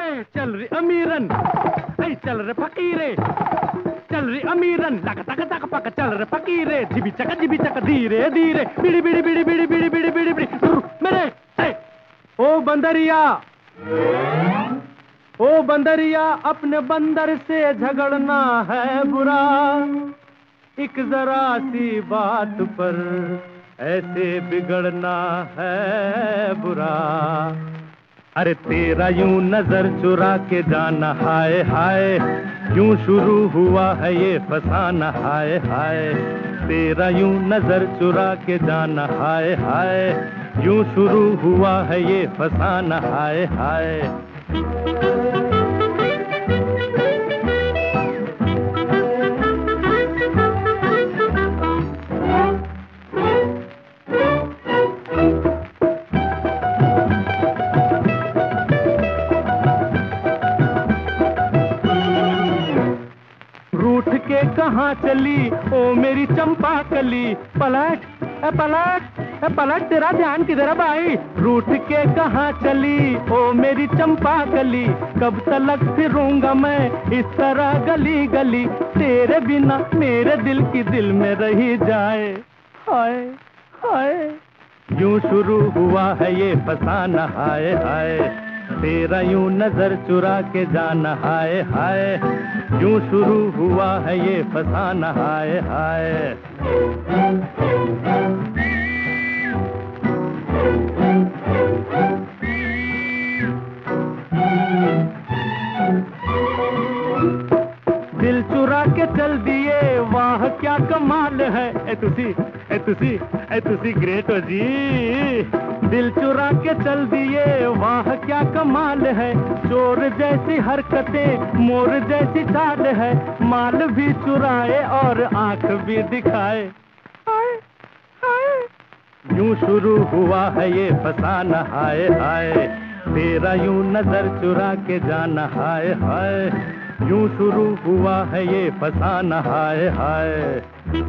चल रे अमीरन, ऐ चल रे फकीरे, चल रे अमीरन, लक तक तक पक चल रे फकीरे, जिबी चक धीरे धीरे, बिड़ी बिड़ी बिड़ी बिड़ी बिड़ी बिड़ी बिड़ी बिड़ी मेरे ओ बंदरिया, ओ बंदरिया, अपने बंदर से झगड़ना है बुरा, एक जरा सी बात पर ऐसे बिगड़ना है बुरा। अरे तेरा यूं नजर चुरा के जाना, हाय हाय, यूं शुरू हुआ है ये फसाना, हाय हाय। तेरा यूं नजर चुरा के जाना, हाय हाय, यूं शुरू हुआ है ये फसाना, हाय हाय। रूठ के कहाँ चली ओ मेरी चंपा कली, पलट पलट पलट, तेरा ध्यान किधर है भाई। रूठ के कहाँ चली ओ मेरी चंपा कली, कब तलक फिरूंगा मैं इस तरह गली गली, तेरे बिना मेरे दिल की दिल में रही जाए, हाय हाय। यूं शुरू हुआ है ये फसाना, हाय हाय, तेरा यूं नजर चुरा के जाना, हाय हाय, यूं शुरू हुआ है ये फसाना, हाय हाय। दिल चुरा के चल दिए, वाह क्या कमाल है, ए तुसी ग्रेट हो जी। दिल चुरा के चल दिए, वाह क्या कमाल है, चोर जैसी हरकतें मोर जैसी चाल है, माल भी चुराए और आंख भी दिखाए, हाय हाय। यूं शुरू हुआ है ये फसाना, हाय हाय, तेरा यूं नजर चुरा के जाना, हाय हाय, यूं शुरू हुआ है ये फसाना, हाय हाय।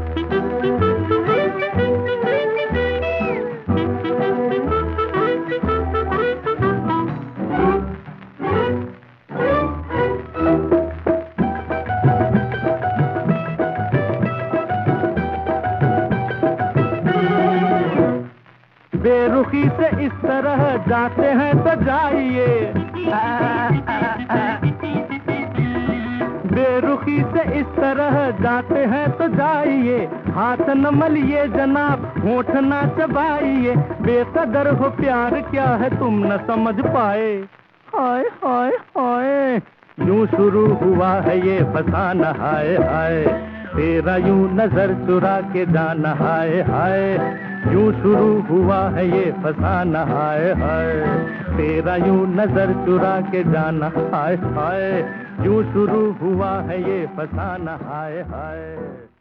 बेरुखी से इस तरह जाते हैं तो जाइए, बेरुखी से इस तरह जाते हैं तो जाइए, हाथ न मलिए जनाब, होठ न चबाइए, बेकदर हो प्यार क्या है तुम न समझ पाए, हाय हाय हाय। यूं शुरू हुआ है ये फसाना, हाय हाय, तेरा यूं नजर चुरा के जाना, हाय हाय, यूं शुरू हुआ है ये फसाना, हाय हाय। तेरा यूं नजर चुरा के जाना, हाय हाय, यूं शुरू हुआ है ये फसाना, हाय हाय।